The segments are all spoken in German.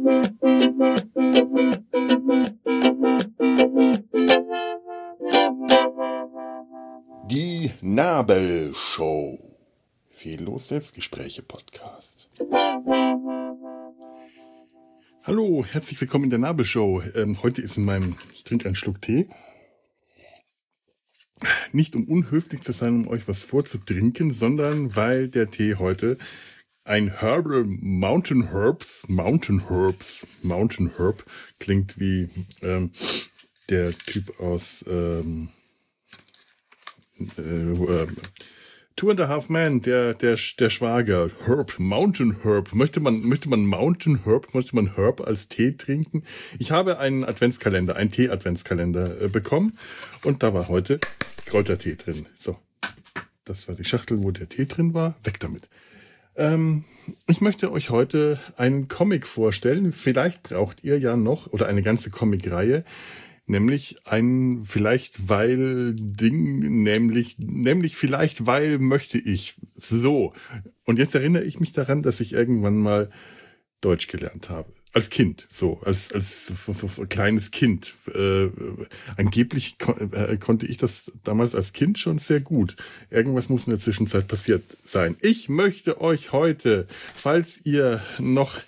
Die Nabelshow. Fehllos Selbstgespräche Podcast. Hallo, herzlich willkommen in der Nabelshow. Heute ist ich trinke einen Schluck Tee. Nicht um unhöflich zu sein, um euch was vorzutrinken, sondern weil der Tee heute ein Herbal Mountain Herb klingt wie der Typ aus Two and a Half Men, der Schwager. Mountain Herb. Möchte man Herb als Tee trinken? Ich habe einen Tee-Adventskalender bekommen und da war heute Kräutertee drin. So, das war die Schachtel, wo der Tee drin war. Weg damit. Ich möchte euch heute einen Comic vorstellen. Vielleicht braucht ihr ja noch, oder eine ganze Comicreihe, nämlich vielleicht weil möchte ich. So. Und jetzt erinnere ich mich daran, dass ich irgendwann mal Deutsch gelernt habe. Als Kind, so kleines Kind. Angeblich konnte ich das damals als Kind schon sehr gut. Irgendwas muss in der Zwischenzeit passiert sein. Ich möchte euch heute, falls ihr noch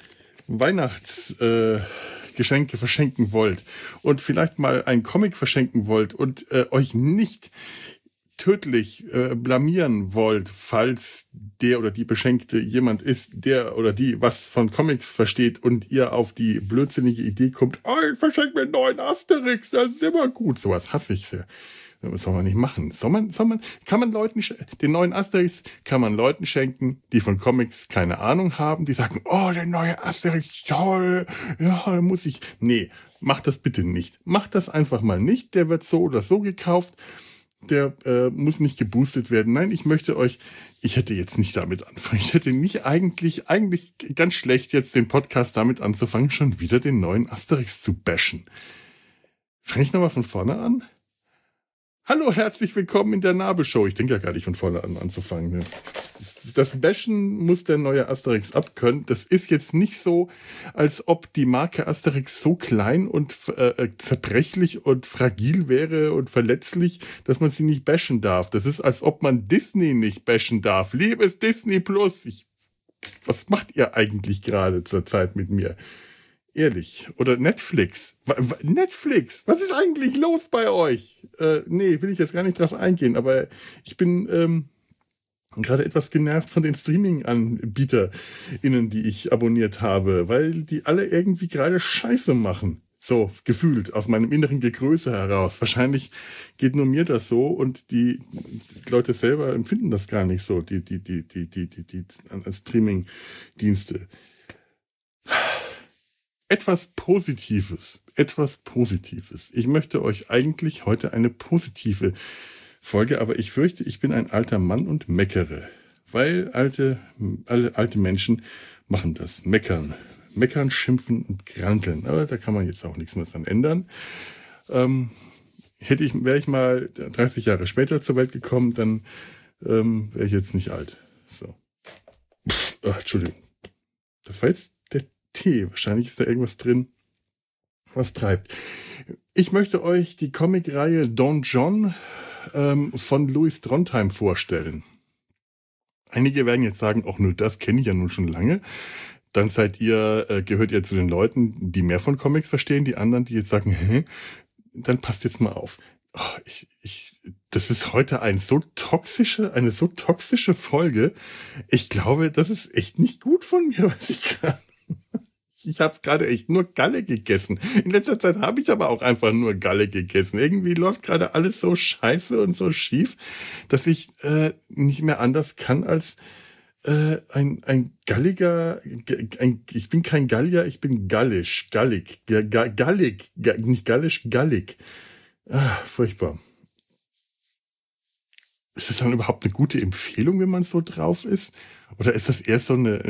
Geschenke verschenken wollt und vielleicht mal einen Comic verschenken wollt und euch nicht tödlich blamieren wollt, falls der oder die Beschenkte jemand ist, der oder die was von Comics versteht und ihr auf die blödsinnige Idee kommt, ich verschenke mir einen neuen Asterix, das ist immer gut. Sowas hasse ich sehr. Das soll man nicht machen. Kann man den neuen Asterix kann man Leuten schenken, die von Comics keine Ahnung haben, die sagen, der neue Asterix, toll, ja, muss ich. Nee, macht das bitte nicht. Macht das einfach mal nicht. Der wird so oder so gekauft. Der muss nicht geboostet werden. Nein, ich hätte jetzt nicht damit anfangen. Ich hätte nicht eigentlich ganz schlecht jetzt den Podcast damit anzufangen, schon wieder den neuen Asterix zu bashen. Fange ich nochmal von vorne an? Hallo, herzlich willkommen in der Nabelshow. Ich denke ja gar nicht von vorne an anzufangen. Ne? Das Bashen muss der neue Asterix abkönnen. Das ist jetzt nicht so, als ob die Marke Asterix so klein und zerbrechlich und fragil wäre und verletzlich, dass man sie nicht bashen darf. Das ist, als ob man Disney nicht bashen darf. Liebes Disney Plus, was macht ihr eigentlich gerade zur Zeit mit mir? Ehrlich. Oder Netflix. Netflix, was ist eigentlich los bei euch? Nee, will ich jetzt gar nicht drauf eingehen, aber ich bin gerade etwas genervt von den Streaming-AnbieterInnen, die ich abonniert habe, weil die alle irgendwie gerade Scheiße machen. So, gefühlt, aus meinem inneren Gegröße heraus. Wahrscheinlich geht nur mir das so und die Leute selber empfinden das gar nicht so, die Streaming-Dienste. Etwas Positives. Ich möchte euch eigentlich heute eine positive Folge, aber ich fürchte, ich bin ein alter Mann und meckere. Weil alle alte Menschen machen das. Meckern, schimpfen und granteln. Aber da kann man jetzt auch nichts mehr dran ändern. Wäre ich mal 30 Jahre später zur Welt gekommen, dann wäre ich jetzt nicht alt. So. Entschuldigung. Das war jetzt der Tee. Wahrscheinlich ist da irgendwas drin, was treibt. Ich möchte euch die Comicreihe Don John von Louis Trondheim vorstellen. Einige werden jetzt sagen, nur das kenne ich ja nun schon lange. Dann gehört ihr zu den Leuten, die mehr von Comics verstehen. Die anderen, die jetzt sagen, dann passt jetzt mal auf. Das ist heute eine so toxische Folge. Ich glaube, das ist echt nicht gut von mir, was ich gerade. Ich habe gerade echt nur Galle gegessen. In letzter Zeit habe ich aber auch einfach nur Galle gegessen. Irgendwie läuft gerade alles so scheiße und so schief, dass ich nicht mehr anders kann als ein galliger, ich bin kein Gallier, ich bin gallig, nicht gallisch, gallig. Furchtbar. Ist das dann überhaupt eine gute Empfehlung, wenn man so drauf ist? Oder ist das eher so eine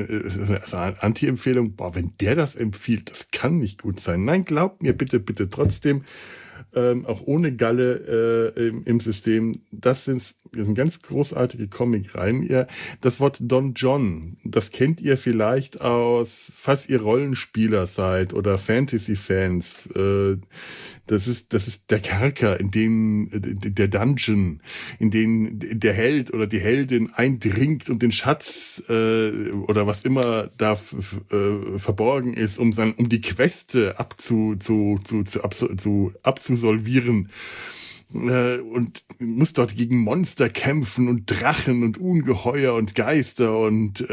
Anti-Empfehlung? Wenn der das empfiehlt, das kann nicht gut sein. Nein, glaubt mir bitte trotzdem. auch ohne Galle im System. Das sind ganz großartige Comicreihen. Das Wort Don John, das kennt ihr vielleicht aus, falls ihr Rollenspieler seid oder Fantasy-Fans. Das ist der Kerker, in dem der Dungeon, in den der Held oder die Heldin eindringt und den Schatz oder was immer da verborgen ist, um die Queste abzusolvieren. Und muss dort gegen Monster kämpfen und Drachen und Ungeheuer und Geister und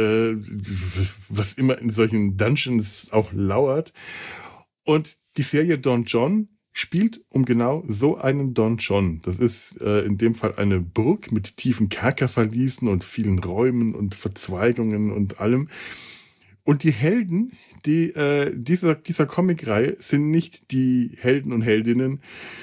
was immer in solchen Dungeons auch lauert. Und die Serie Don John spielt um genau so einen Don John. Das ist in dem Fall eine Burg mit tiefen Kerkerverließen und vielen Räumen und Verzweigungen und allem. Und die Helden dieser Comicreihe sind nicht die Helden und Heldinnen,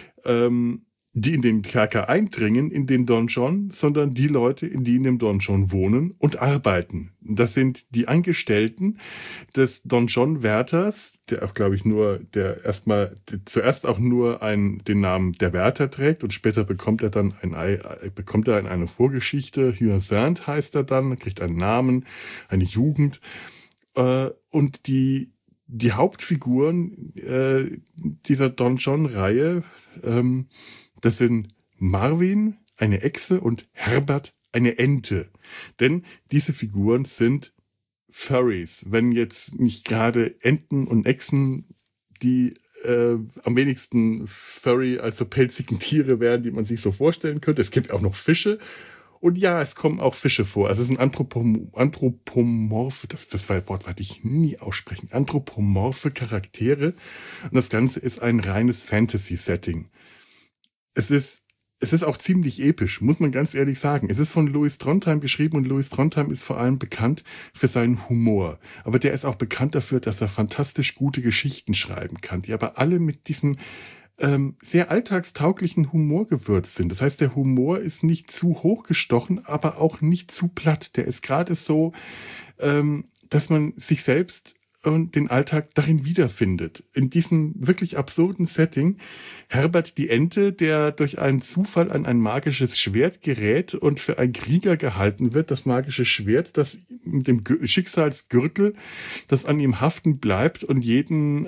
die in den Kerker eindringen, in den Donjon, sondern die Leute, die in dem Donjon wohnen und arbeiten. Das sind die Angestellten des Donjon-Wärters, der auch, glaube ich, zuerst auch nur den Namen der Wärter trägt und später bekommt er in eine Vorgeschichte. Hyacinthe heißt er dann, kriegt einen Namen, eine Jugend. Und die Hauptfiguren dieser Donjon-Reihe, das sind Marvin, eine Echse, und Herbert, eine Ente. Denn diese Figuren sind Furries. Wenn jetzt nicht gerade Enten und Echsen die am wenigsten Furry, also pelzigen Tiere wären, die man sich so vorstellen könnte. Es gibt auch noch Fische. Und ja, es kommen auch Fische vor. Also es sind anthropomorphe, das Wort werde ich nie aussprechen, anthropomorphe Charaktere. Und das Ganze ist ein reines Fantasy-Setting. Es ist auch ziemlich episch, muss man ganz ehrlich sagen. Es ist von Louis Trondheim geschrieben und Louis Trondheim ist vor allem bekannt für seinen Humor. Aber der ist auch bekannt dafür, dass er fantastisch gute Geschichten schreiben kann, die aber alle mit diesem sehr alltagstauglichen Humor gewürzt sind. Das heißt, der Humor ist nicht zu hochgestochen, aber auch nicht zu platt. Der ist gerade so, dass man sich selbst und den Alltag darin wiederfindet. In diesem wirklich absurden Setting. Herbert die Ente, der durch einen Zufall an ein magisches Schwert gerät und für einen Krieger gehalten wird. Das magische Schwert, das mit dem Schicksalsgürtel, das an ihm haften bleibt und jeden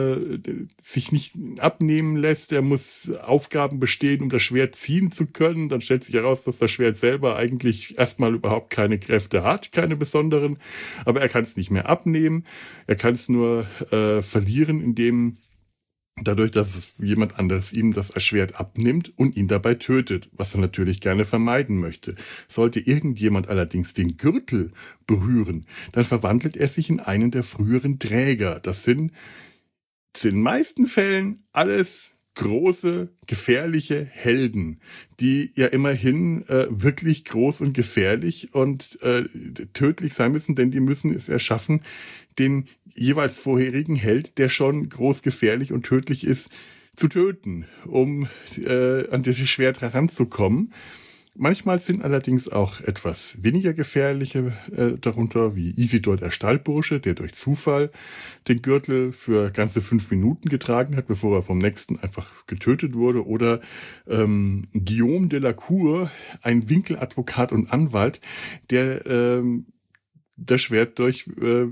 sich nicht abnehmen lässt. Er muss Aufgaben bestehen, um das Schwert ziehen zu können. Dann stellt sich heraus, dass das Schwert selber eigentlich erstmal überhaupt keine Kräfte hat, keine besonderen. Aber er kann es nicht mehr abnehmen. Er kann es nur verlieren, dadurch, dass jemand anderes ihm das Schwert abnimmt und ihn dabei tötet, was er natürlich gerne vermeiden möchte. Sollte irgendjemand allerdings den Gürtel berühren, dann verwandelt er sich in einen der früheren Träger. Das sind in den meisten Fällen alles große, gefährliche Helden, die ja immerhin wirklich groß und gefährlich und tödlich sein müssen, denn die müssen es erschaffen, den jeweils vorherigen Held, der schon groß, gefährlich und tödlich ist, zu töten, um an dieses Schwert heranzukommen. Manchmal sind allerdings auch etwas weniger gefährliche darunter, wie Isidor der Stallbursche, der durch Zufall den Gürtel für ganze 5 Minuten getragen hat, bevor er vom nächsten einfach getötet wurde. Oder Guillaume de la Cour, ein Winkeladvokat und Anwalt, der das Schwert durch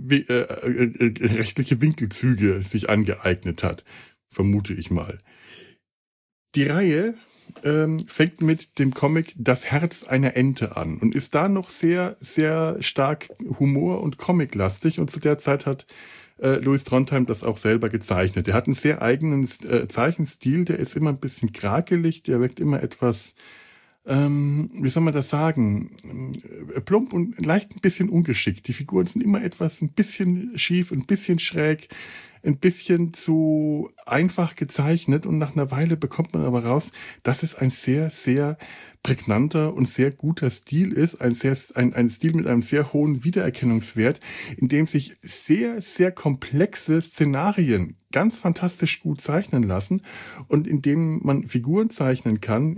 rechtliche Winkelzüge sich angeeignet hat, vermute ich mal. Die Reihe fängt mit dem Comic Das Herz einer Ente an und ist da noch sehr, sehr stark humor- und comiclastig. Und zu der Zeit hat Louis Trondheim das auch selber gezeichnet. Er hat einen sehr eigenen Zeichenstil, der ist immer ein bisschen krakelig, der wirkt immer etwas, wie soll man das sagen, plump und leicht ein bisschen ungeschickt. Die Figuren sind immer ein bisschen schief, ein bisschen schräg, ein bisschen zu einfach gezeichnet, und nach einer Weile bekommt man aber raus, dass es ein sehr, sehr prägnanter und sehr guter Stil ist, ein Stil mit einem sehr hohen Wiedererkennungswert, in dem sich sehr, sehr komplexe Szenarien ganz fantastisch gut zeichnen lassen und in dem man Figuren zeichnen kann,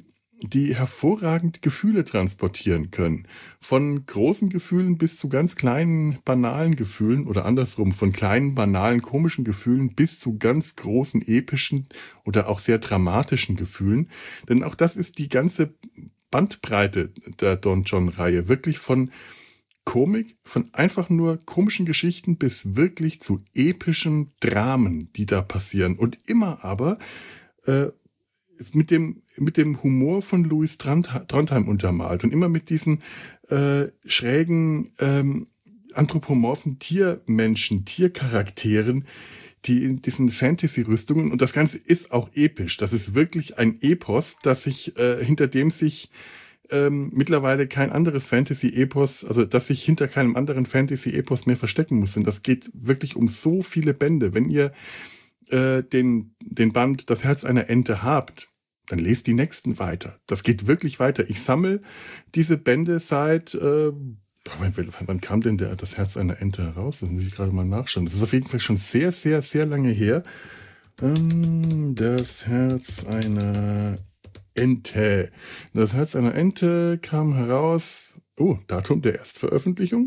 die hervorragend Gefühle transportieren können. Von großen Gefühlen bis zu ganz kleinen, banalen Gefühlen oder andersrum, von kleinen, banalen, komischen Gefühlen bis zu ganz großen, epischen oder auch sehr dramatischen Gefühlen. Denn auch das ist die ganze Bandbreite der Don John-Reihe. Wirklich von Komik, von einfach nur komischen Geschichten bis wirklich zu epischen Dramen, die da passieren. Und immer aber äh, mit dem Humor von Louis Trondheim untermalt und immer mit diesen schrägen, anthropomorphen Tiermenschen, Tiercharakteren, die in diesen Fantasy-Rüstungen, und das Ganze ist auch episch. Das ist wirklich ein Epos, hinter dem sich mittlerweile kein anderes Fantasy-Epos, also dass sich hinter keinem anderen Fantasy-Epos mehr verstecken muss. Und das geht wirklich um so viele Bände. Wenn ihr den Band Das Herz einer Ente habt, dann lest die nächsten weiter. Das geht wirklich weiter. Ich sammle diese Bände seit, wann kam denn Das Herz einer Ente heraus? Das muss ich gerade mal nachschauen. Das ist auf jeden Fall schon sehr, sehr, sehr lange her. Das Herz einer Ente. Das Herz einer Ente kam heraus, Datum der Erstveröffentlichung,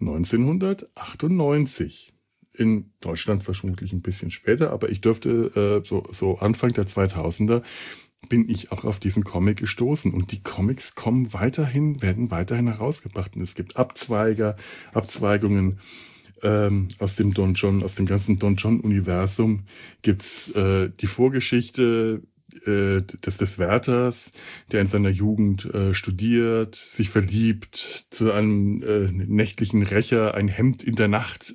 1998. In Deutschland vermutlich ein bisschen später, aber ich dürfte so Anfang der 2000er bin ich auch auf diesen Comic gestoßen. Und die Comics werden weiterhin herausgebracht. Und es gibt Abzweigungen aus dem ganzen Don John-Universum. Gibt's die Vorgeschichte des Wärters, der in seiner Jugend studiert, sich verliebt, zu einem nächtlichen Rächer ein Hemd in der Nacht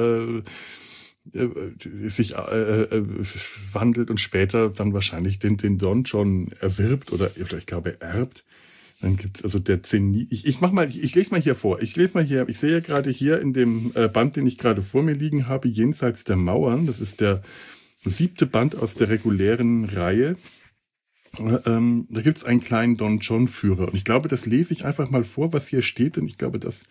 sich wandelt und später dann wahrscheinlich den Don John erwirbt oder ich glaube erbt. Dann gibt's also der Zenit. Ich lese mal hier vor. Ich sehe gerade hier in dem Band, den ich gerade vor mir liegen habe, Jenseits der Mauern. Das ist der 7. Band aus der regulären Reihe. Da gibt's einen kleinen Don John-Führer. Und ich glaube, das lese ich einfach mal vor, was hier steht. Und ich glaube, das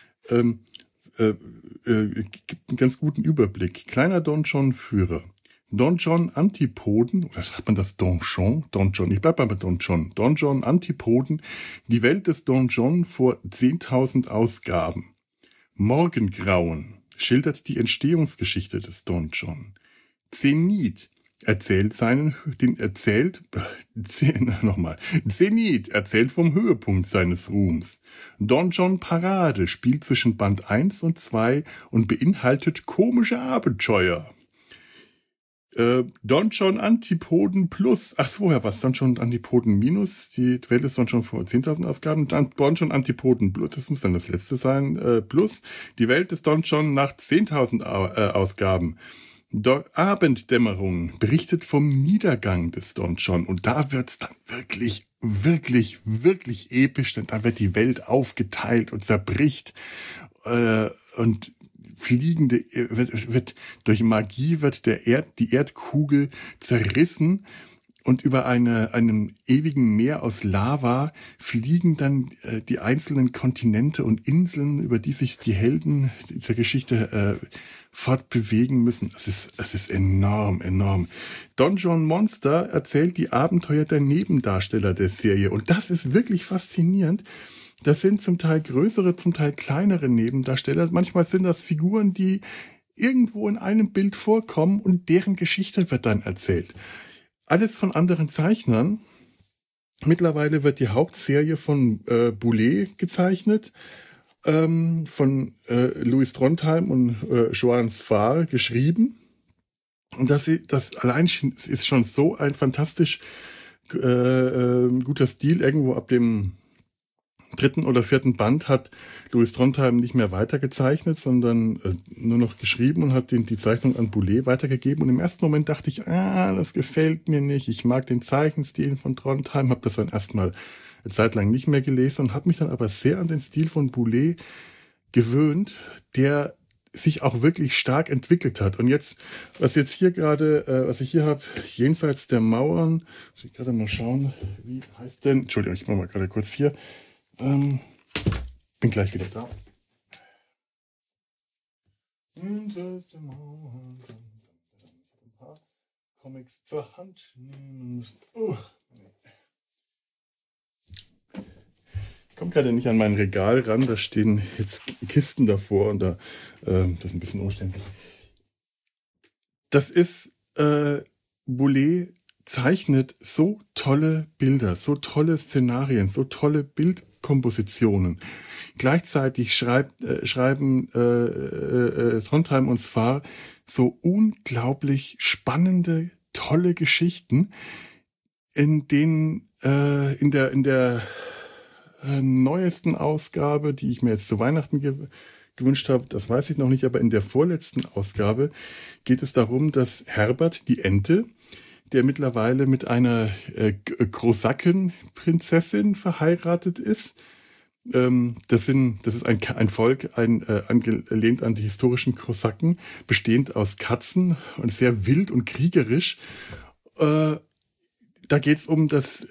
gibt einen ganz guten Überblick. Kleiner Don John-Führer. Don John Antipoden, oder sagt man das Don John? Don John, ich bleib bei Don John. Don John Antipoden, die Welt des Don John vor 10.000 Ausgaben. Morgengrauen schildert die Entstehungsgeschichte des Don John. Zenit erzählt vom Höhepunkt seines Ruhms. Don John Parade spielt zwischen Band 1 und 2 und beinhaltet komische Abenteuer. Don John Antipoden Plus. Ach, vorher was? Don John Antipoden Minus. Die Welt ist Don John vor 10.000 Ausgaben. Don John Antipoden Plus. Das muss dann das letzte sein. Plus. Die Welt ist Don John nach 10.000 Ausgaben. Abenddämmerung berichtet vom Niedergang des Don John. Und da wird's dann wirklich, wirklich, wirklich episch. Denn da wird die Welt aufgeteilt und zerbricht. Und durch Magie wird die Erdkugel zerrissen und über einem ewigen Meer aus Lava fliegen dann die einzelnen Kontinente und Inseln, über die sich die Helden dieser Geschichte fortbewegen müssen. Es ist enorm, enorm. Don John Monster erzählt die Abenteuer der Nebendarsteller der Serie und das ist wirklich faszinierend. Das sind zum Teil größere, zum Teil kleinere Nebendarsteller. Manchmal sind das Figuren, die irgendwo in einem Bild vorkommen und deren Geschichte wird dann erzählt. Alles von anderen Zeichnern. Mittlerweile wird die Hauptserie von Boulet gezeichnet, von Louis Trondheim und Joan Sfar geschrieben. Und das allein ist schon so ein fantastisch guter Stil. Irgendwo ab dem 3. oder 4. Band hat Louis Trondheim nicht mehr weitergezeichnet, sondern nur noch geschrieben und hat die Zeichnung an Boulet weitergegeben. Und im ersten Moment dachte ich, das gefällt mir nicht. Ich mag den Zeichenstil von Trondheim, habe das dann erstmal eine Zeit lang nicht mehr gelesen und habe mich dann aber sehr an den Stil von Boulet gewöhnt, der sich auch wirklich stark entwickelt hat. Und was ich hier habe, Jenseits der Mauern, muss ich gerade mal schauen, wie heißt denn, Entschuldigung, ich mache mal gerade kurz hier, bin gleich wieder da. Ein paar Comics zur Hand nehmen müssen. komme gerade nicht an mein Regal ran, da stehen jetzt Kisten davor und das ist ein bisschen umständlich. Das ist, Boulet zeichnet so tolle Bilder, so tolle Szenarien, so tolle Bildkompositionen. Gleichzeitig schreiben Trondheim und Sfar so unglaublich spannende, tolle Geschichten, in denen in der neuesten Ausgabe, die ich mir jetzt zu Weihnachten gewünscht habe, das weiß ich noch nicht, aber in der vorletzten Ausgabe geht es darum, dass Herbert, die Ente, der mittlerweile mit einer Kosakenprinzessin verheiratet ist. Das ist ein Volk, angelehnt an die historischen Kosaken, bestehend aus Katzen und sehr wild und kriegerisch. Da geht es um das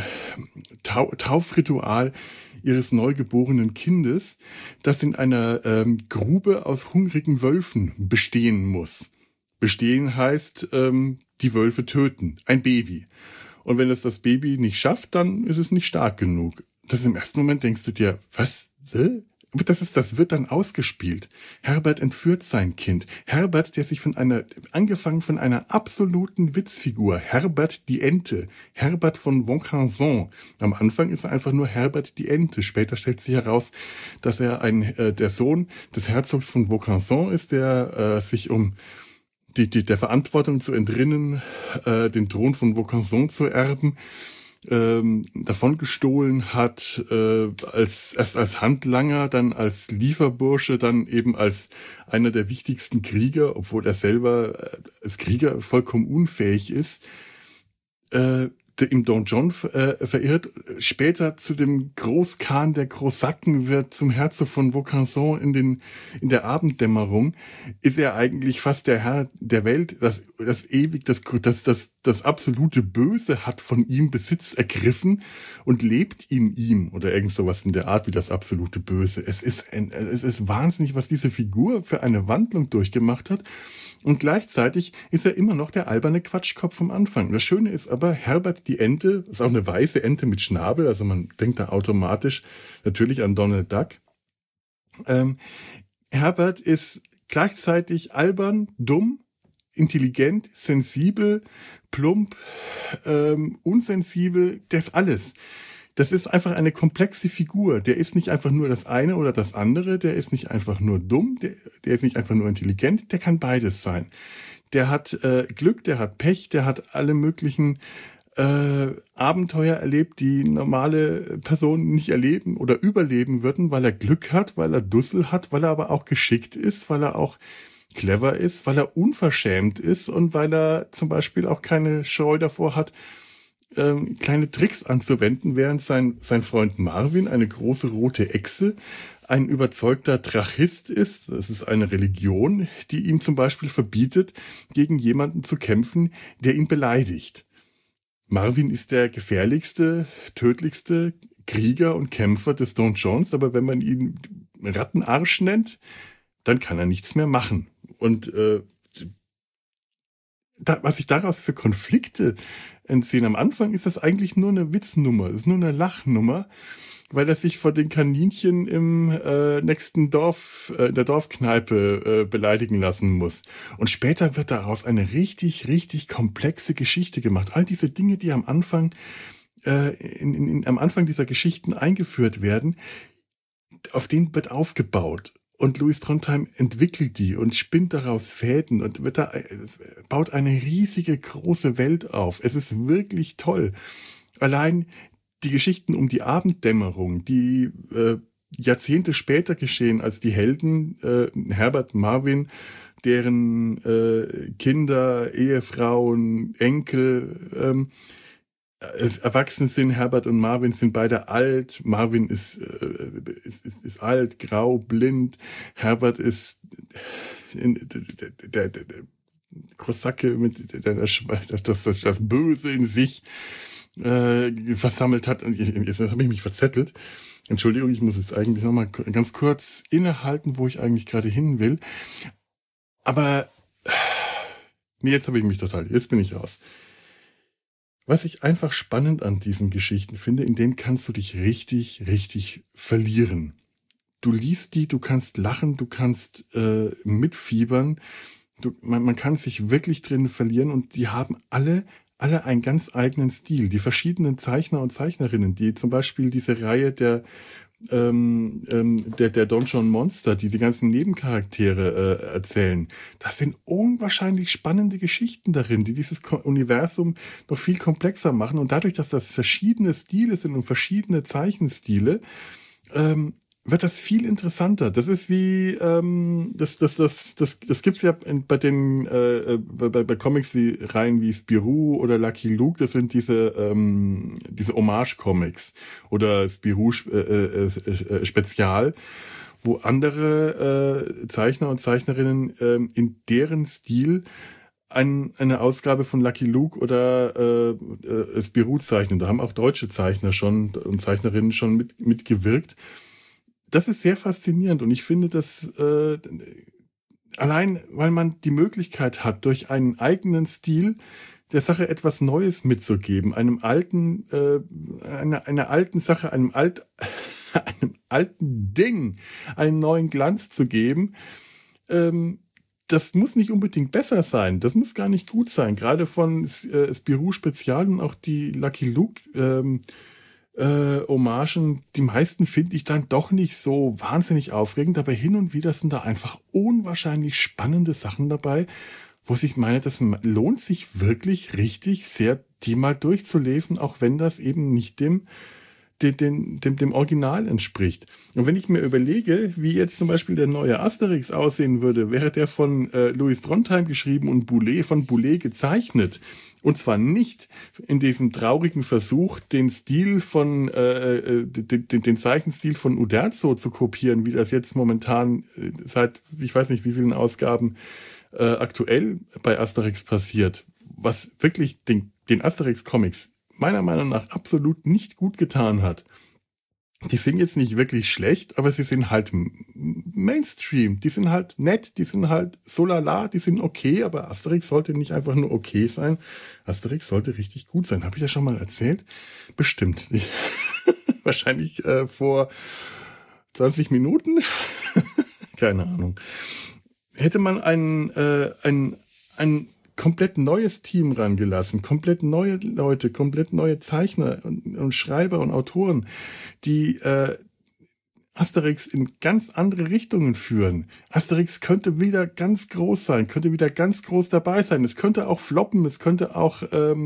Taufritual ihres neugeborenen Kindes, das in einer Grube aus hungrigen Wölfen bestehen muss. Bestehen heißt, die Wölfe töten, ein Baby. Und wenn es das Baby nicht schafft, dann ist es nicht stark genug. Das im ersten Moment denkst du dir, was? Aber das wird dann ausgespielt. Herbert entführt sein Kind. Herbert, der sich angefangen von einer absoluten Witzfigur, Herbert die Ente, Herbert von Vaucanson. Am Anfang ist er einfach nur Herbert die Ente. Später stellt sich heraus, dass er der Sohn des Herzogs von Vaucanson ist, der sich um der Verantwortung zu entrinnen, den Thron von Vaucanson zu erben, davon gestohlen hat, erst als Handlanger, dann als Lieferbursche, dann eben als einer der wichtigsten Krieger, obwohl er selber als Krieger vollkommen unfähig ist, im Donjon verirrt, später zu dem Großkhan der Kosaken wird, zum Herzog von Vaucanson in der Abenddämmerung, ist er eigentlich fast der Herr der Welt, das absolute Böse hat von ihm Besitz ergriffen und lebt in ihm oder irgend sowas in der Art wie das absolute Böse. Es ist wahnsinnig, was diese Figur für eine Wandlung durchgemacht hat. Und gleichzeitig ist er immer noch der alberne Quatschkopf vom Anfang. Das Schöne ist aber, Herbert die Ente, ist auch eine weiße Ente mit Schnabel, also man denkt da automatisch natürlich an Donald Duck. Herbert ist gleichzeitig albern, dumm, intelligent, sensibel, plump, unsensibel, das alles. Das ist einfach eine komplexe Figur. Der ist nicht einfach nur das eine oder das andere. Der ist nicht einfach nur dumm. Der ist nicht einfach nur intelligent. Der kann beides sein. Der hat Glück, der hat Pech, der hat alle möglichen Abenteuer erlebt, die normale Personen nicht erleben oder überleben würden, weil er Glück hat, weil er Dussel hat, weil er aber auch geschickt ist, weil er auch clever ist, weil er unverschämt ist und weil er zum Beispiel auch keine Scheu davor hat, kleine Tricks anzuwenden, während sein Freund Marvin, eine große rote Echse, ein überzeugter Drachist ist. Das ist eine Religion, die ihm zum Beispiel verbietet, gegen jemanden zu kämpfen, der ihn beleidigt. Marvin ist der gefährlichste, tödlichste Krieger und Kämpfer des Donjons, aber wenn man ihn Rattenarsch nennt, dann kann er nichts mehr machen. Und was sich daraus für Konflikte entziehen. Am Anfang ist das eigentlich nur eine Witznummer, ist nur eine Lachnummer, weil er sich vor den Kaninchen im nächsten Dorf, in der Dorfkneipe beleidigen lassen muss. Und später wird daraus eine richtig, richtig komplexe Geschichte gemacht. All diese Dinge, die am Anfang am Anfang dieser Geschichten eingeführt werden, auf denen wird aufgebaut. Und Louis Trondheim entwickelt die und spinnt daraus Fäden und baut eine riesige, große Welt auf. Es ist wirklich toll. Allein die Geschichten um die Abenddämmerung, die Jahrzehnte später geschehen, als die Helden Herbert, Marvin, deren Kinder, Ehefrauen, Enkel erwachsen sind. Herbert und Marvin sind beide alt. Marvin ist alt, grau, blind. Herbert ist der Kosake mit das Böse in sich versammelt hat. Jetzt habe ich mich verzettelt. Entschuldigung, ich muss jetzt eigentlich noch mal ganz kurz innehalten, wo ich eigentlich gerade hin will. Aber nee, jetzt bin ich raus. was ich einfach spannend an diesen Geschichten finde, in denen kannst du dich richtig, richtig verlieren. Du liest die, du kannst lachen, du kannst mitfiebern, man kann sich wirklich drin verlieren und die haben alle einen ganz eigenen Stil. Die verschiedenen Zeichner und Zeichnerinnen, die zum Beispiel diese Reihe der Donjon Monster, die ganzen Nebencharaktere erzählen. Das sind unwahrscheinlich spannende Geschichten darin, die dieses Universum noch viel komplexer machen. Und dadurch, dass das verschiedene Stile sind und verschiedene Zeichenstile, wird das viel interessanter. Das ist wie das gibt's ja bei den bei Comics wie Reihen wie Spirou oder Lucky Luke. Das sind diese Hommage-Comics oder Spirou Spezial, wo andere Zeichner und Zeichnerinnen in deren Stil eine Ausgabe von Lucky Luke oder Spirou zeichnen. Da haben auch deutsche Zeichner schon und Zeichnerinnen schon mitgewirkt. Das ist sehr faszinierend und ich finde, dass allein, weil man die Möglichkeit hat, durch einen eigenen Stil der Sache etwas Neues mitzugeben, einer alten Sache, einem alten Ding einen neuen Glanz zu geben, das muss nicht unbedingt besser sein, das muss gar nicht gut sein. Gerade von Spirou Spezial und auch die Lucky Luke Hommagen, die meisten finde ich dann doch nicht so wahnsinnig aufregend, aber hin und wieder sind da einfach unwahrscheinlich spannende Sachen dabei, wo ich meine, das lohnt sich wirklich richtig sehr, die mal durchzulesen, auch wenn das eben nicht dem Original entspricht. Und wenn ich mir überlege, wie jetzt zum Beispiel der neue Asterix aussehen würde, wäre der von Louis Trondheim geschrieben und von Boulet gezeichnet. Und zwar nicht in diesem traurigen Versuch, den Stil von den Zeichenstil von Uderzo zu kopieren, wie das jetzt momentan seit ich weiß nicht wie vielen Ausgaben aktuell bei Asterix passiert, was wirklich den Asterix-Comics meiner Meinung nach absolut nicht gut getan hat. Die sind jetzt nicht wirklich schlecht, aber sie sind halt Mainstream. Die sind halt nett, die sind halt so lala, die sind okay, aber Asterix sollte nicht einfach nur okay sein. Asterix sollte richtig gut sein. Habe ich das schon mal erzählt? Bestimmt. Wahrscheinlich vor 20 Minuten. Keine Ahnung. Hätte man ein komplett neues Team rangelassen, komplett neue Leute, komplett neue Zeichner und Schreiber und Autoren, die Asterix in ganz andere Richtungen führen. Asterix könnte wieder ganz groß sein, könnte wieder ganz groß dabei sein. Es könnte auch floppen, es könnte auch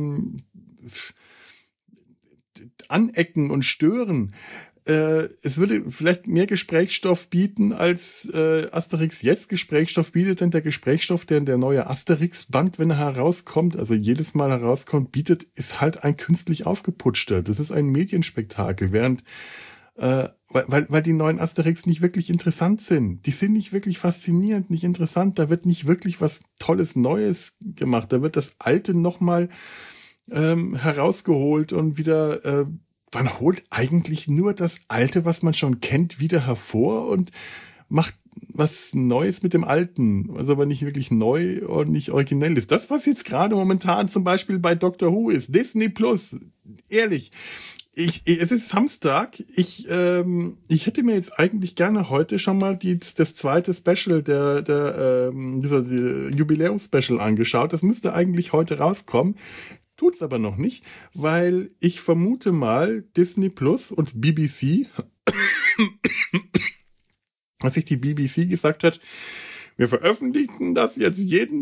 anecken und stören. Es würde vielleicht mehr Gesprächsstoff bieten, als Asterix jetzt Gesprächsstoff bietet, denn der Gesprächsstoff, der neue Asterix-Band, wenn er herauskommt, also jedes Mal herauskommt, bietet, ist halt ein künstlich aufgeputschter. Das ist ein Medienspektakel, während weil die neuen Asterix nicht wirklich interessant sind. Die sind nicht wirklich faszinierend, nicht interessant. Da wird nicht wirklich was Tolles Neues gemacht. Da wird das Alte nochmal herausgeholt und wieder man holt eigentlich nur das Alte, was man schon kennt, wieder hervor und macht was Neues mit dem Alten, was aber nicht wirklich neu und nicht originell ist. Das, was jetzt gerade momentan zum Beispiel bei Doctor Who ist, Disney Plus, ehrlich, es ist Samstag, ich hätte mir jetzt eigentlich gerne heute schon mal das zweite Special, dieser Jubiläums-Special angeschaut. Das müsste eigentlich heute rauskommen. Tut's aber noch nicht, weil ich vermute mal Disney Plus und BBC, als sich die BBC gesagt hat, wir veröffentlichen das jetzt jede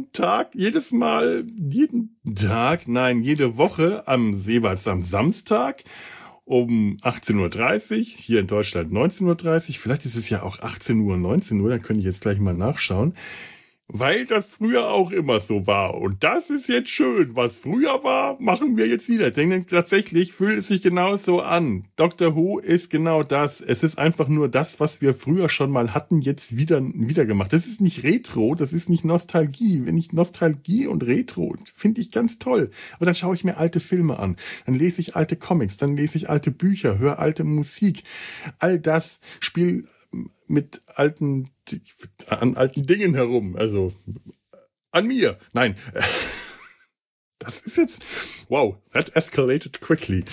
Woche am Samstag um 18.30 Uhr, hier in Deutschland 19.30 Uhr, vielleicht ist es ja auch 18 Uhr, 19 Uhr, dann könnte ich jetzt gleich mal nachschauen. Weil das früher auch immer so war. Und das ist jetzt schön. Was früher war, machen wir jetzt wieder. Denn tatsächlich fühlt es sich genauso an. Doctor Who ist genau das. Es ist einfach nur das, was wir früher schon mal hatten, jetzt wieder gemacht. Das ist nicht Retro, das ist nicht Nostalgie. Wenn ich Nostalgie und Retro finde ich ganz toll. Aber dann schaue ich mir alte Filme an. Dann lese ich alte Comics, dann lese ich alte Bücher, höre alte Musik. All das spielt mit an alten Dingen herum, also an mir. Nein, Das ist jetzt, wow, that escalated quickly.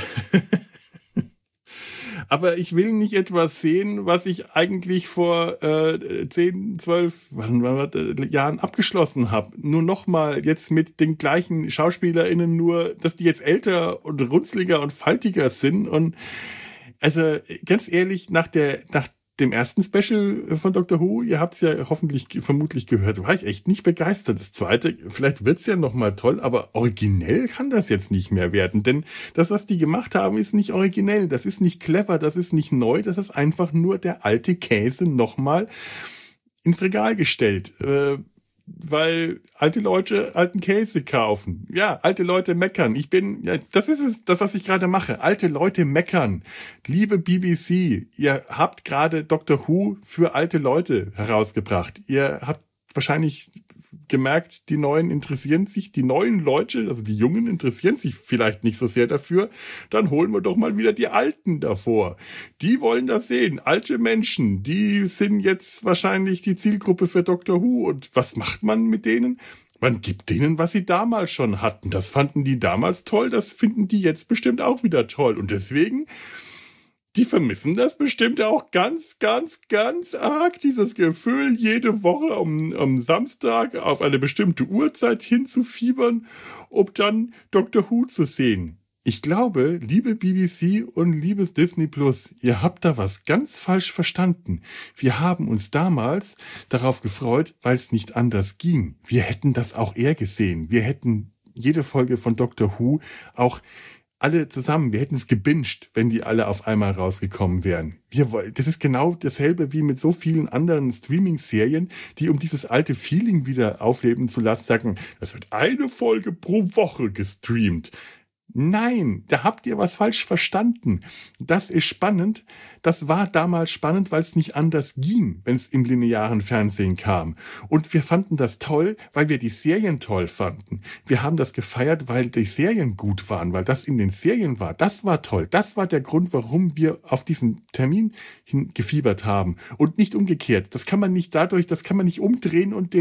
Aber ich will nicht etwas sehen, was ich eigentlich vor 10, 12 Jahren abgeschlossen habe. Nur nochmal jetzt mit den gleichen SchauspielerInnen, nur dass die jetzt älter und runzliger und faltiger sind. Und also ganz ehrlich, nach dem ersten Special von Doctor Who, ihr habt es ja vermutlich gehört, war ich echt nicht begeistert. Das zweite, vielleicht wird's ja nochmal toll, aber originell kann das jetzt nicht mehr werden. Denn das, was die gemacht haben, ist nicht originell, das ist nicht clever, das ist nicht neu, das ist einfach nur der alte Käse nochmal ins Regal gestellt. Weil alte Leute alten Käse kaufen. Ja, alte Leute meckern. Das ist es, das, was ich gerade mache. Alte Leute meckern. Liebe BBC, ihr habt gerade Doctor Who für alte Leute herausgebracht. Ihr habt wahrscheinlich gemerkt, die neuen Leute, also die Jungen interessieren sich vielleicht nicht so sehr dafür. Dann holen wir doch mal wieder die Alten davor. Die wollen das sehen. Alte Menschen, die sind jetzt wahrscheinlich die Zielgruppe für Doctor Who. Und was macht man mit denen? Man gibt denen, was sie damals schon hatten. Das fanden die damals toll, das finden die jetzt bestimmt auch wieder toll. Und deswegen, die vermissen das bestimmt auch ganz, ganz, ganz arg, dieses Gefühl, jede Woche am Samstag auf eine bestimmte Uhrzeit hinzufiebern, um dann Doctor Who zu sehen. Ich glaube, liebe BBC und liebes Disney Plus, ihr habt da was ganz falsch verstanden. Wir haben uns damals darauf gefreut, weil es nicht anders ging. Wir hätten das auch eher gesehen. Wir hätten jede Folge von Doctor Who auch alle zusammen, wir hätten es gebinged, wenn die alle auf einmal rausgekommen wären. Das ist genau dasselbe wie mit so vielen anderen Streaming-Serien, die um dieses alte Feeling wieder aufleben zu lassen, sagen, es wird eine Folge pro Woche gestreamt. Nein, da habt ihr was falsch verstanden. Das ist spannend. Das war damals spannend, weil es nicht anders ging, wenn es im linearen Fernsehen kam. Und wir fanden das toll, weil wir die Serien toll fanden. Wir haben das gefeiert, weil die Serien gut waren, weil das in den Serien war. Das war toll. Das war der Grund, warum wir auf diesen Termin hingefiebert haben. Und nicht umgekehrt. Das kann man nicht umdrehen und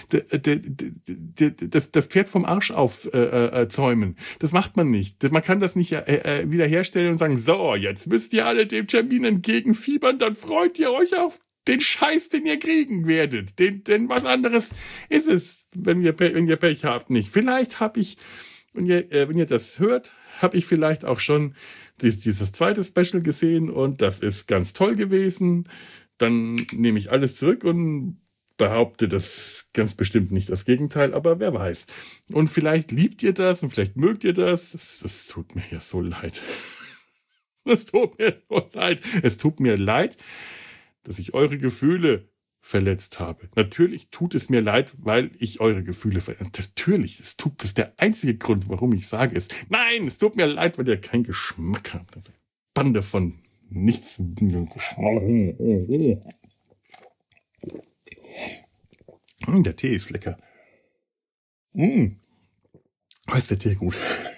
das Pferd vom Arsch aufzäumen. Das macht man nicht. Man kann das nicht wiederherstellen und sagen, so, jetzt müsst ihr alle dem Termin entgegenfiebern, dann freut ihr euch auf den Scheiß, den ihr kriegen werdet. Denn was anderes ist es, wenn ihr Pech habt, nicht. Vielleicht habe ich, wenn ihr das hört, habe ich vielleicht auch schon dieses zweite Special gesehen und das ist ganz toll gewesen. Dann nehme ich alles zurück und behaupte das ganz bestimmt nicht das Gegenteil, aber wer weiß. Und vielleicht liebt ihr das und vielleicht mögt ihr das. Das tut mir ja so leid. Es tut mir so leid. Es tut mir leid, dass ich eure Gefühle verletzt habe. Natürlich tut es mir leid, weil ich eure Gefühle verletzt. Natürlich, das ist der einzige Grund, warum ich sage es. Nein, es tut mir leid, weil ihr keinen Geschmack habt. Das ist eine Bande von nichts. Der Tee ist lecker. Ist der Tee gut.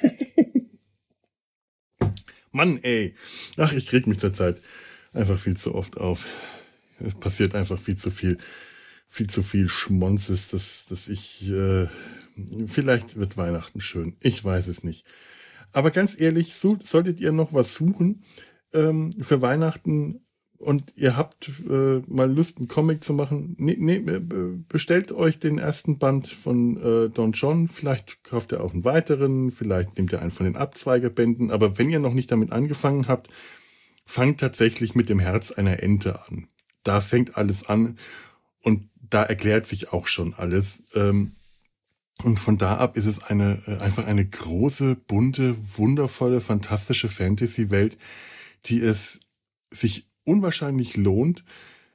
Mann, ey. Ach, ich reg mich zurzeit einfach viel zu oft auf. Es passiert einfach viel zu viel Schmonzes, dass ich, vielleicht wird Weihnachten schön. Ich weiß es nicht. Aber ganz ehrlich, solltet ihr noch was suchen für Weihnachten und ihr habt mal Lust, einen Comic zu machen, bestellt euch den ersten Band von Don John. Vielleicht kauft ihr auch einen weiteren, vielleicht nehmt ihr einen von den Abzweigebänden. Aber wenn ihr noch nicht damit angefangen habt, fangt tatsächlich mit dem Herz einer Ente an. Da fängt alles an und da erklärt sich auch schon alles. Und von da ab ist es einfach eine große, bunte, wundervolle, fantastische Fantasy-Welt, die es sich unwahrscheinlich lohnt,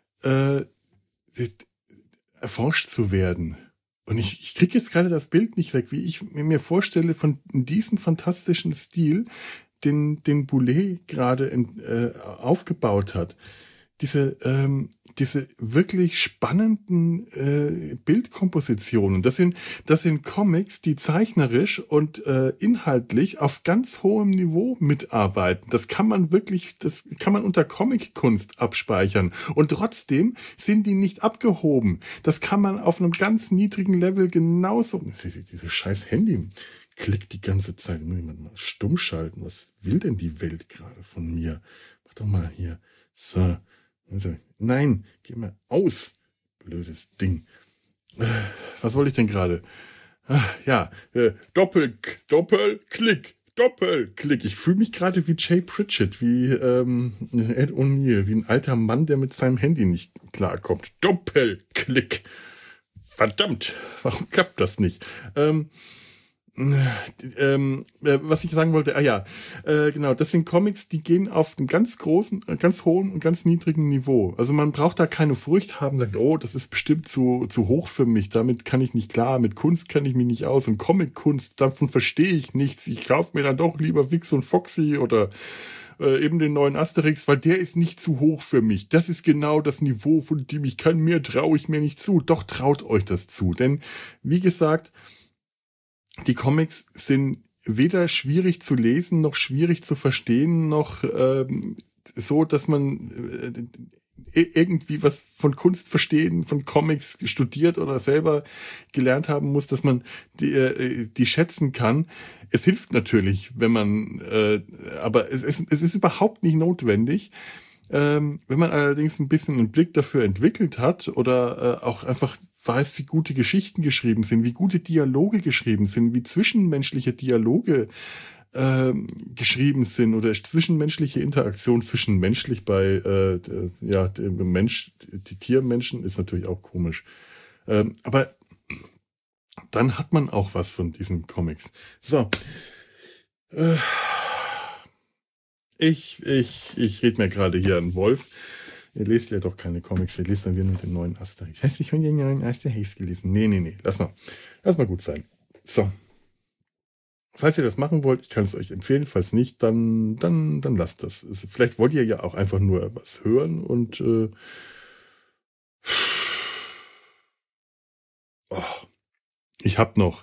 erforscht zu werden. Und ich kriege jetzt gerade das Bild nicht weg, wie ich mir vorstelle, von diesem fantastischen Stil, den Boulet gerade aufgebaut hat. Diese wirklich spannenden Bildkompositionen. Das sind Comics, die zeichnerisch und inhaltlich auf ganz hohem Niveau mitarbeiten. Das kann man unter Comic-Kunst abspeichern. Und trotzdem sind die nicht abgehoben. Das kann man auf einem ganz niedrigen Level genauso. Dieses scheiß Handy klickt die ganze Zeit. Muss ich mal stumm schalten. Was will denn die Welt gerade von mir? Mach doch mal hier. So. Also, nein, geh mal aus. Blödes Ding. Was wollte ich denn gerade? Ja, Doppelklick. Ich fühle mich gerade wie Jay Pritchett, wie Ed O'Neill, wie ein alter Mann, der mit seinem Handy nicht klarkommt. Doppelklick. Verdammt, warum klappt das nicht? Was ich sagen wollte, genau, das sind Comics, die gehen auf einem ganz großen, ganz hohen und ganz niedrigen Niveau. Also man braucht da keine Furcht haben, sagt, oh, das ist bestimmt zu hoch für mich, damit kann ich nicht klar, mit Kunst kenne ich mich nicht aus und Comic-Kunst, davon verstehe ich nichts. Ich kaufe mir dann doch lieber Wix und Foxy oder eben den neuen Asterix, weil der ist nicht zu hoch für mich. Das ist genau das Niveau, von dem ich kann, mehr traue ich mir nicht zu. Doch traut euch das zu, denn wie gesagt, die Comics sind weder schwierig zu lesen, noch schwierig zu verstehen, noch so, dass man irgendwie was von Kunst verstehen, von Comics studiert oder selber gelernt haben muss, dass man die schätzen kann. Es hilft natürlich, wenn man, aber es ist überhaupt nicht notwendig. Wenn man allerdings ein bisschen einen Blick dafür entwickelt hat oder auch einfach weiß, wie gute Geschichten geschrieben sind, wie gute Dialoge geschrieben sind, wie zwischenmenschliche Dialoge geschrieben sind oder zwischenmenschliche Interaktion zwischenmenschlich bei dem Mensch, die Tiermenschen ist natürlich auch komisch. Aber dann hat man auch was von diesen Comics. So. Ich rede mir gerade hier einen Wolf. Ihr lest ja doch keine Comics, ihr lest dann wieder nur den neuen Asterix. Hast du schon den neuen Asterix gelesen? Nee. Lass mal gut sein. So. Falls ihr das machen wollt, ich kann es euch empfehlen. Falls nicht, dann lasst das. Also vielleicht wollt ihr ja auch einfach nur was hören und ich habe noch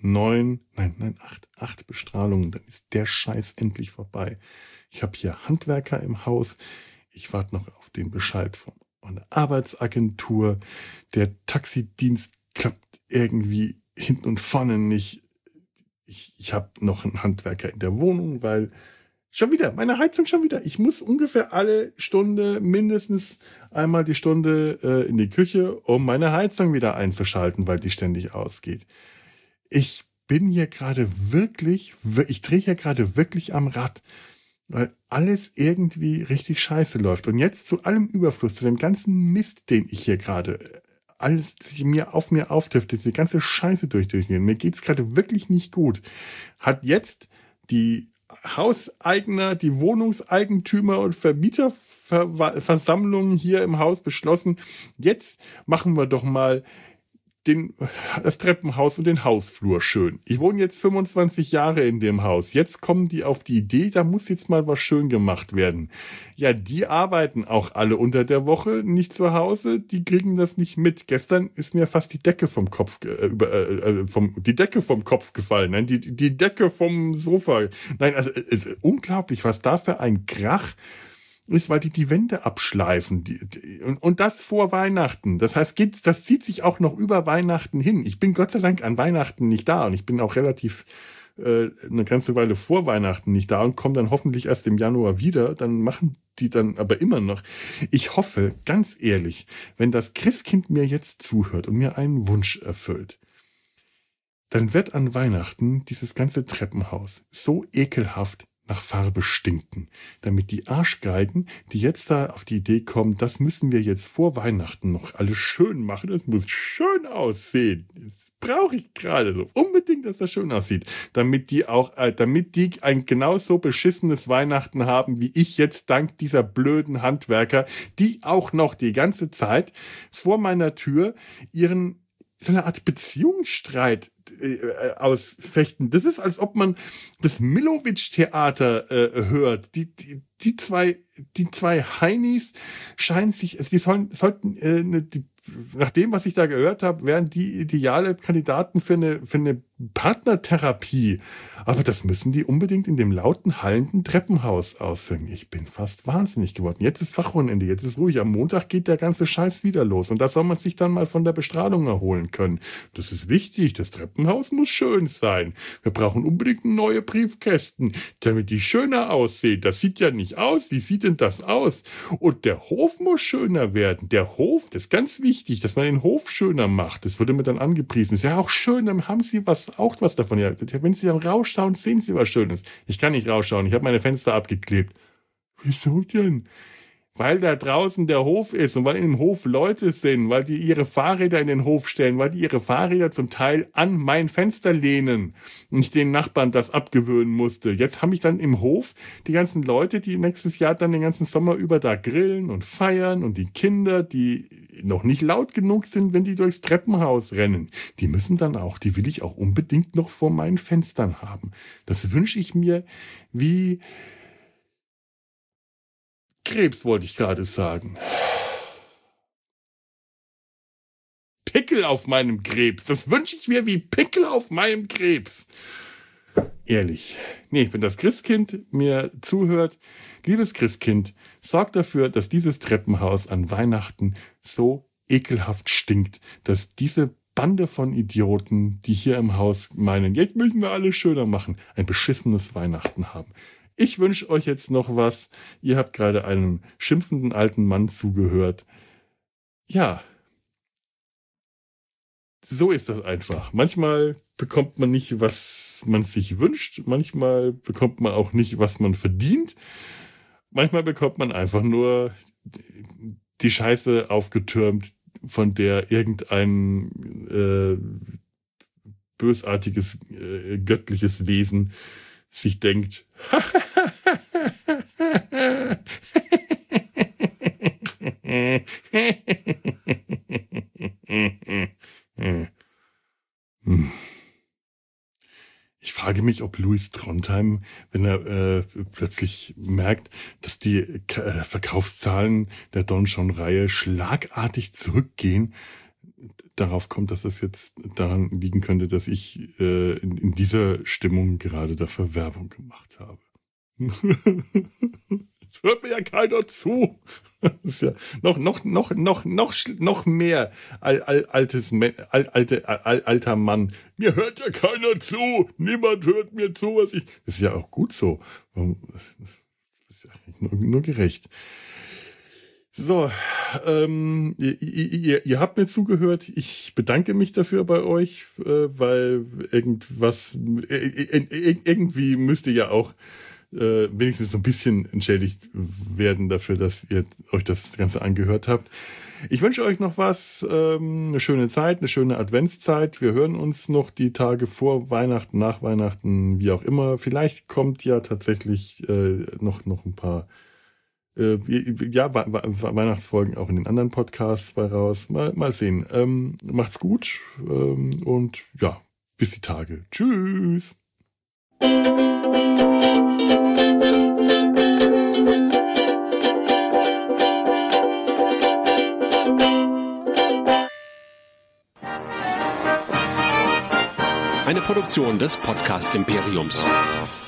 8 Bestrahlungen. Dann ist der Scheiß endlich vorbei. Ich habe hier Handwerker im Haus. Ich warte noch auf den Bescheid von der Arbeitsagentur. Der Taxidienst klappt irgendwie hinten und vorne nicht. Ich habe noch einen Handwerker in der Wohnung, weil meine Heizung schon wieder. Ich muss ungefähr alle Stunde, mindestens einmal die Stunde in die Küche, um meine Heizung wieder einzuschalten, weil die ständig ausgeht. Ich bin hier gerade ich drehe hier gerade wirklich am Rad, weil alles irgendwie richtig scheiße läuft. Und jetzt zu allem Überfluss, zu dem ganzen Mist, den ich hier gerade alles auf mir auftüfte, diese ganze Scheiße durchgehen. Mir geht's gerade wirklich nicht gut. Hat jetzt die Hauseigner, die Wohnungseigentümer und Vermieterversammlungen hier im Haus beschlossen, jetzt machen wir doch mal das Treppenhaus und den Hausflur schön. Ich wohne jetzt 25 Jahre in dem Haus. Jetzt kommen die auf die Idee, da muss jetzt mal was schön gemacht werden. Ja, die arbeiten auch alle unter der Woche nicht zu Hause. Die kriegen das nicht mit. Gestern ist mir fast die Decke vom Kopf gefallen. Nein, die Decke vom Sofa. Nein, also es ist unglaublich, was da für ein Krach ist, weil die Wände abschleifen und das vor Weihnachten. Das heißt, das zieht sich auch noch über Weihnachten hin. Ich bin Gott sei Dank an Weihnachten nicht da und ich bin auch relativ eine ganze Weile vor Weihnachten nicht da und komme dann hoffentlich erst im Januar wieder. Dann machen die dann aber immer noch. Ich hoffe, ganz ehrlich, wenn das Christkind mir jetzt zuhört und mir einen Wunsch erfüllt, dann wird an Weihnachten dieses ganze Treppenhaus so ekelhaft nach Farbe stinken, damit die Arschgeigen, die jetzt da auf die Idee kommen, das müssen wir jetzt vor Weihnachten noch alles schön machen, das muss schön aussehen. Das brauche ich gerade so unbedingt, dass das schön aussieht, damit die ein genauso beschissenes Weihnachten haben, wie ich jetzt dank dieser blöden Handwerker, die auch noch die ganze Zeit vor meiner Tür so eine Art Beziehungsstreit ausfechten. Das ist, als ob man das Millowitsch-Theater hört. die zwei Heinis scheinen sich, also sollten, nach dem, was ich da gehört habe, wären die ideale Kandidaten für eine Partnertherapie. Aber das müssen die unbedingt in dem lauten, hallenden Treppenhaus ausführen. Ich bin fast wahnsinnig geworden. Jetzt ist Fachwochenende, jetzt ist ruhig. Am Montag geht der ganze Scheiß wieder los. Und da soll man sich dann mal von der Bestrahlung erholen können. Das ist wichtig. Das Treppenhaus muss schön sein. Wir brauchen unbedingt neue Briefkästen, damit die schöner aussehen. Das sieht ja nicht aus. Wie sieht denn das aus? Und der Hof muss schöner werden. Der Hof, das ist ganz wichtig, dass man den Hof schöner macht. Das wurde mir dann angepriesen. Ist ja auch schön, dann haben Sie auch was davon. Ja, wenn Sie dann rausschauen, sehen Sie was Schönes. Ich kann nicht rausschauen. Ich habe meine Fenster abgeklebt. Wieso denn? Weil da draußen der Hof ist und weil im Hof Leute sind, weil die ihre Fahrräder in den Hof stellen, weil die ihre Fahrräder zum Teil an mein Fenster lehnen und ich den Nachbarn das abgewöhnen musste. Jetzt habe ich dann im Hof die ganzen Leute, die nächstes Jahr dann den ganzen Sommer über da grillen und feiern und die Kinder, die noch nicht laut genug sind, wenn die durchs Treppenhaus rennen. Die müssen dann auch, die will ich auch unbedingt noch vor meinen Fenstern haben. Das wünsche ich mir wie Krebs, wollte ich gerade sagen. Pickel auf meinem Krebs. Das wünsche ich mir wie Pickel auf meinem Krebs. Ehrlich. Nee, wenn das Christkind mir zuhört, liebes Christkind, sorg dafür, dass dieses Treppenhaus an Weihnachten so ekelhaft stinkt, dass diese Bande von Idioten, die hier im Haus meinen, jetzt müssen wir alles schöner machen, ein beschissenes Weihnachten haben. Ich wünsche euch jetzt noch was. Ihr habt gerade einem schimpfenden alten Mann zugehört. Ja, so ist das einfach. Manchmal bekommt man nicht, was man sich wünscht. Manchmal bekommt man auch nicht, was man verdient. Manchmal bekommt man einfach nur die Scheiße aufgetürmt, von der irgendein bösartiges, göttliches Wesen sich denkt, ich frage mich, ob Louis Trondheim, wenn er plötzlich merkt, dass die Verkaufszahlen der Don John-Reihe schlagartig zurückgehen, darauf kommt, dass das jetzt daran liegen könnte, dass ich in dieser Stimmung gerade dafür Werbung gemacht habe. Es hört mir ja keiner zu. Das ist ja noch mehr alter Mann. Mir hört ja keiner zu. Niemand hört mir zu, was ich. Das ist ja auch gut so. Das ist ja nur gerecht. So, ihr habt mir zugehört. Ich bedanke mich dafür bei euch, weil irgendwie müsst ihr ja auch wenigstens so ein bisschen entschädigt werden dafür, dass ihr euch das Ganze angehört habt. Ich wünsche euch noch was, eine schöne Zeit, eine schöne Adventszeit. Wir hören uns noch die Tage vor Weihnachten, nach Weihnachten, wie auch immer. Vielleicht kommt ja tatsächlich noch ein paar Weihnachtsfolgen auch in den anderen Podcasts bei raus. Mal sehen. Macht's gut und ja, bis die Tage. Tschüss. Eine Produktion des Podcast Imperiums.